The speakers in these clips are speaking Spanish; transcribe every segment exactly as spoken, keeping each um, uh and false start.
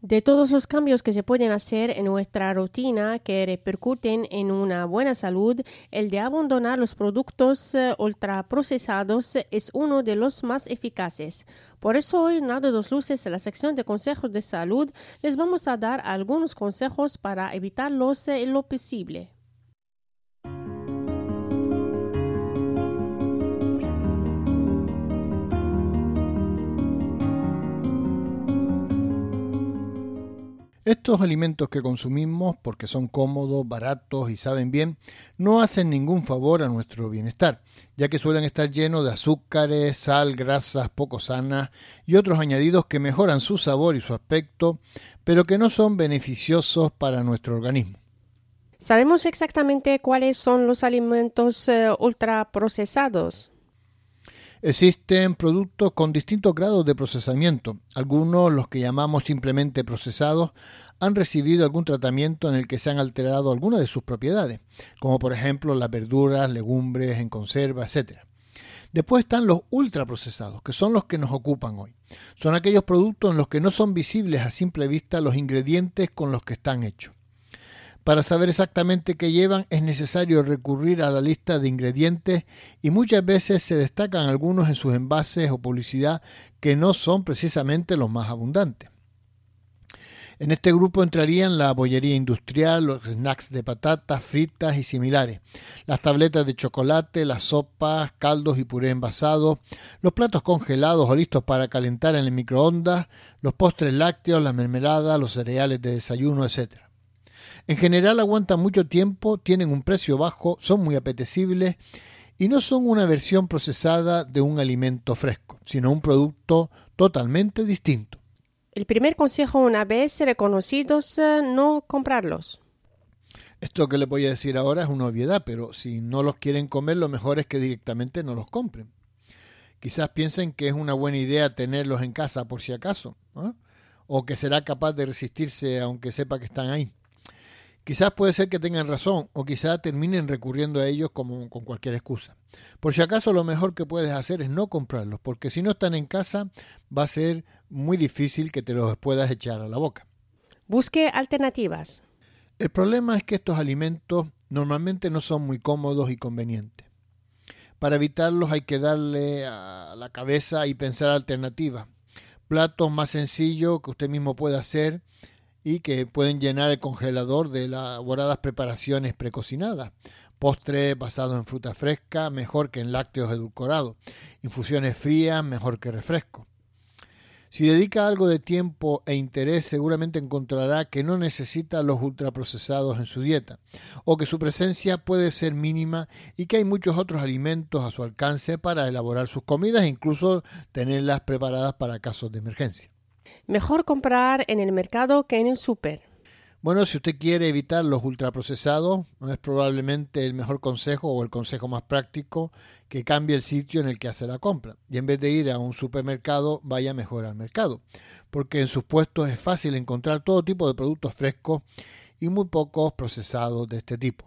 De todos los cambios que se pueden hacer en nuestra rutina que repercuten en una buena salud, el de abandonar los productos eh, ultraprocesados es uno de los más eficaces. Por eso hoy en Lado Dos Luces, en la sección de consejos de salud, les vamos a dar algunos consejos para evitarlos en lo posible. Estos alimentos que consumimos, porque son cómodos, baratos y saben bien, no hacen ningún favor a nuestro bienestar, ya que suelen estar llenos de azúcares, sal, grasas poco sanas y otros añadidos que mejoran su sabor y su aspecto, pero que no son beneficiosos para nuestro organismo. ¿Sabemos exactamente cuáles son los alimentos uh, ultraprocesados? Existen productos con distintos grados de procesamiento. Algunos, los que llamamos simplemente procesados, han recibido algún tratamiento en el que se han alterado algunas de sus propiedades, como por ejemplo las verduras, legumbres en conserva, etcétera. Después están los ultraprocesados, que son los que nos ocupan hoy. Son aquellos productos en los que no son visibles a simple vista los ingredientes con los que están hechos. Para saber exactamente qué llevan es necesario recurrir a la lista de ingredientes y muchas veces se destacan algunos en sus envases o publicidad que no son precisamente los más abundantes. En este grupo entrarían la bollería industrial, los snacks de patatas fritas y similares, las tabletas de chocolate, las sopas, caldos y puré envasados, los platos congelados o listos para calentar en el microondas, los postres lácteos, la mermelada, los cereales de desayuno, etcétera. En general aguantan mucho tiempo, tienen un precio bajo, son muy apetecibles y no son una versión procesada de un alimento fresco, sino un producto totalmente distinto. El primer consejo, una vez reconocidos, no comprarlos. Esto que les voy a decir ahora es una obviedad, pero si no los quieren comer, lo mejor es que directamente no los compren. Quizás piensen que es una buena idea tenerlos en casa por si acaso, ¿eh? O que será capaz de resistirse aunque sepa que están ahí. Quizás puede ser que tengan razón o quizás terminen recurriendo a ellos como con cualquier excusa. Por si acaso lo mejor que puedes hacer es no comprarlos, porque si no están en casa va a ser muy difícil que te los puedas echar a la boca. Busque alternativas. El problema es que estos alimentos normalmente no son muy cómodos y convenientes. Para evitarlos hay que darle a la cabeza y pensar alternativas. Platos más sencillos que usted mismo pueda hacer y que pueden llenar el congelador de elaboradas preparaciones precocinadas. Postres basados en fruta fresca, mejor que en lácteos edulcorados. Infusiones frías, mejor que refrescos. Si dedica algo de tiempo e interés, seguramente encontrará que no necesita los ultraprocesados en su dieta, o que su presencia puede ser mínima y que hay muchos otros alimentos a su alcance para elaborar sus comidas e incluso tenerlas preparadas para casos de emergencia. Mejor comprar en el mercado que en el súper. Bueno, si usted quiere evitar los ultraprocesados, no es probablemente el mejor consejo o el consejo más práctico que cambie el sitio en el que hace la compra. Y en vez de ir a un supermercado, vaya mejor al mercado, porque en sus puestos es fácil encontrar todo tipo de productos frescos y muy pocos procesados de este tipo.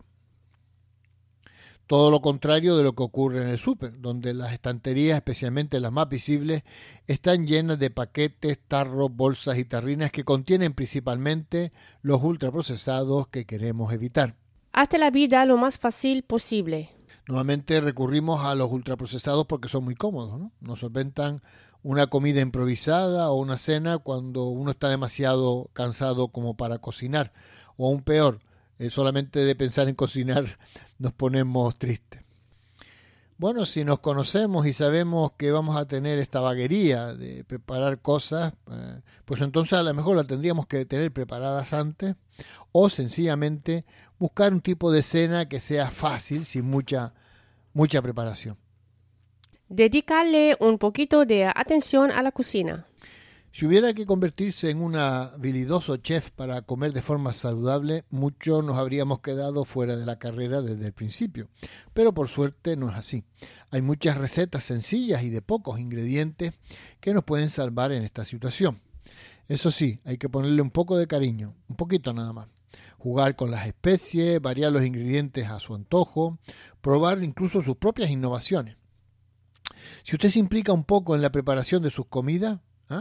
Todo lo contrario de lo que ocurre en el súper, donde las estanterías, especialmente las más visibles, están llenas de paquetes, tarros, bolsas y tarrinas que contienen principalmente los ultraprocesados que queremos evitar. Hazte la vida lo más fácil posible. Normalmente recurrimos a los ultraprocesados porque son muy cómodos, ¿no? Nos solventan una comida improvisada o una cena cuando uno está demasiado cansado como para cocinar, o aún peor, Eh, solamente de pensar en cocinar nos ponemos tristes. Bueno, si nos conocemos y sabemos que vamos a tener esta vaguería de preparar cosas, eh, pues entonces a lo mejor las tendríamos que tener preparadas antes o sencillamente buscar un tipo de cena que sea fácil, sin mucha, mucha preparación. Dedicarle un poquito de atención a la cocina. Si hubiera que convertirse en un habilidoso chef para comer de forma saludable, muchos nos habríamos quedado fuera de la carrera desde el principio. Pero por suerte no es así. Hay muchas recetas sencillas y de pocos ingredientes que nos pueden salvar en esta situación. Eso sí, hay que ponerle un poco de cariño, un poquito nada más. Jugar con las especies, variar los ingredientes a su antojo, probar incluso sus propias innovaciones. Si usted se implica un poco en la preparación de sus comidas, ¿eh?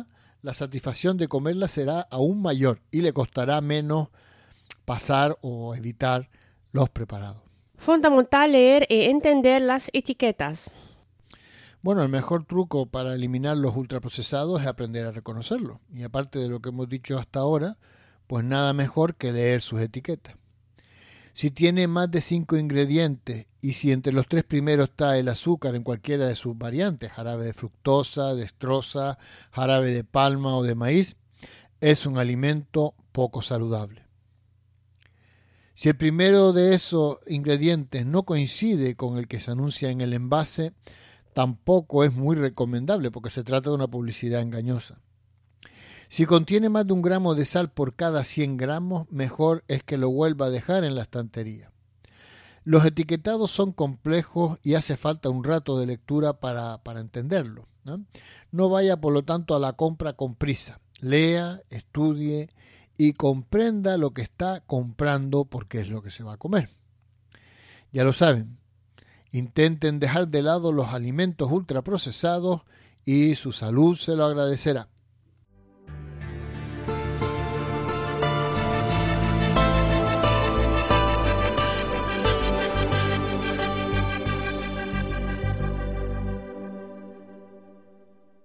la satisfacción de comerla será aún mayor y le costará menos pasar o evitar los preparados. Fundamental leer y entender las etiquetas. Bueno, el mejor truco para eliminar los ultraprocesados es aprender a reconocerlos. Y aparte de lo que hemos dicho hasta ahora, pues nada mejor que leer sus etiquetas. Si tiene más de cinco ingredientes y si entre los tres primeros está el azúcar en cualquiera de sus variantes, jarabe de fructosa, dextrosa, jarabe de palma o de maíz, es un alimento poco saludable. Si el primero de esos ingredientes no coincide con el que se anuncia en el envase, tampoco es muy recomendable porque se trata de una publicidad engañosa. Si contiene más de un gramo de sal por cada cien gramos, mejor es que lo vuelva a dejar en la estantería. Los etiquetados son complejos y hace falta un rato de lectura para, para entenderlo, ¿no? No vaya, por lo tanto, a la compra con prisa. Lea, estudie y comprenda lo que está comprando porque es lo que se va a comer. Ya lo saben. Intenten dejar de lado los alimentos ultraprocesados y su salud se lo agradecerá.